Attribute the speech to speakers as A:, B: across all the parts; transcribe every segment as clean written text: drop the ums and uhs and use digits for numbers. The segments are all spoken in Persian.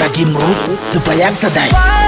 A: امروز دو با یک زدای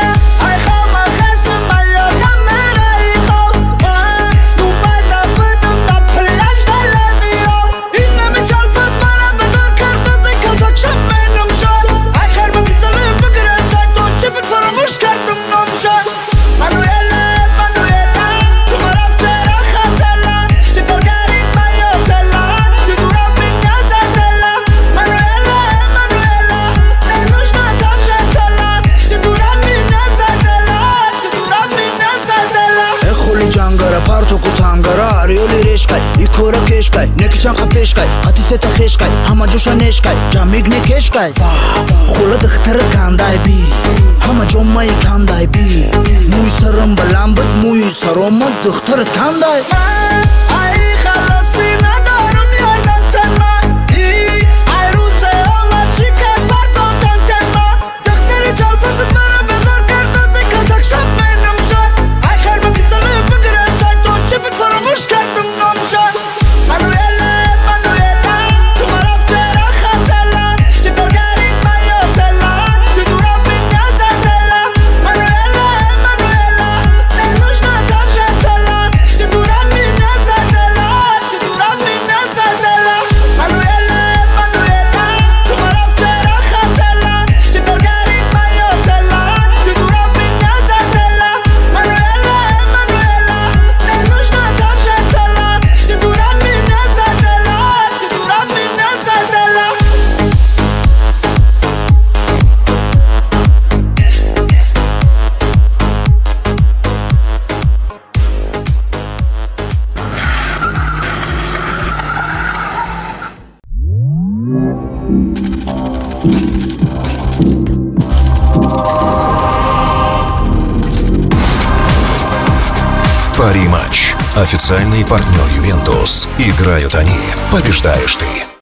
B: Parto kutangara Rioli reshkay Ikora keshkay Neki chanqa peshkay Qati seta kheshkay Hama josha neshkay Jamigni keshkay Khula dikhtarat kanday bi Hama jommai kanday bi Muy saram balambit Muy saromat dikhtarat kanday Ay khalasi nadaram yardam tanma Ay ruze omad shikast bardoftan tanma Dikhtari jalfasit mara bezar karda zikatak shab menam shad Ay kalba kisalim چپت فراموش کردم نامشد منویلا تو مرف چرا خطلا چه برگرید میاتلا تو دورم بین نزدلا منویلا ننوش نداشتلا چه دورم بین نزدلا منویلا تو مرف چرا خطلا چه برگرید میاتلا تو دورم بین نزدلا منویلا
C: Пари-матч. Официальный партнер Ювентус. Играют они. Побеждаешь ты.